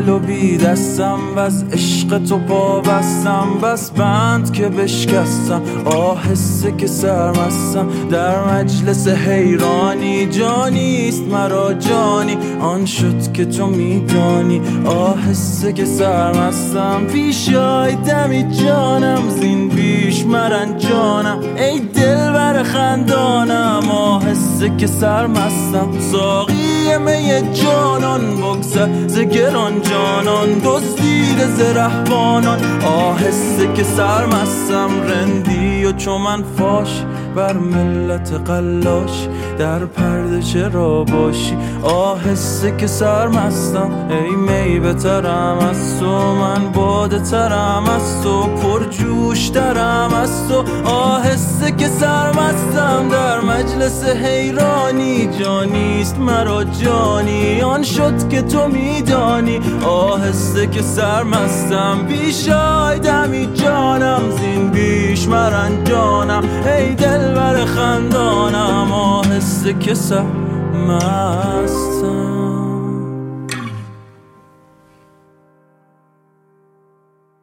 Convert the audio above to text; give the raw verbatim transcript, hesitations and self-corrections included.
دل و بی دستم و از عشق تو پا بستم، بس بند که بشکستم آهسته که سرمستم در مجلس حیرانی. جانیست مرا جانی آن شد که تو میدانی، آهسته که سرمستم پیش آی دمی جانم زین بیش مرنجانم. ای دل بر خندانم آهسته که سرمستم، ساقی می جانان بگذر ز گران جانان، دزدیده ز رهبانان آهسته که سرمستم. رندی و چو من فاش بر ملت قلاش در پرده چرا باشی آهسته که سرمستم. ای می بترم از تو من باده ترم از تو پرجوش ترم از تو آهسته که سرمستم در مجلس حیرانی. جانیست مرا جانی آن شد که تو میدانی، آهسته که سرمستم پیش آی دمی جانم زین بیش مرنجانم. ای دل بر خندانم آهسته که سرمستم.